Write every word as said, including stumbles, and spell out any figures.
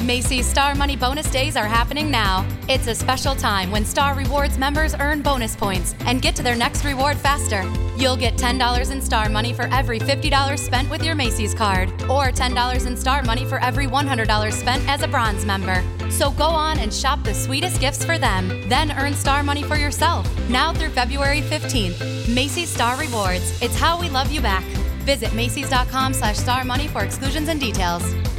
Macy's Star Money Bonus Days are happening now. It's a special time when Star Rewards members earn bonus points and get to their next reward faster. You'll get ten dollars in Star Money for every fifty dollars spent with your Macy's card, or ten dollars in Star Money for every one hundred dollars spent as a bronze member. So go on and shop the sweetest gifts for them, then earn Star Money for yourself. Now through February fifteenth. Macy's Star Rewards. It's how we love you back. Visit Macys.com slash Star Money for exclusions and details.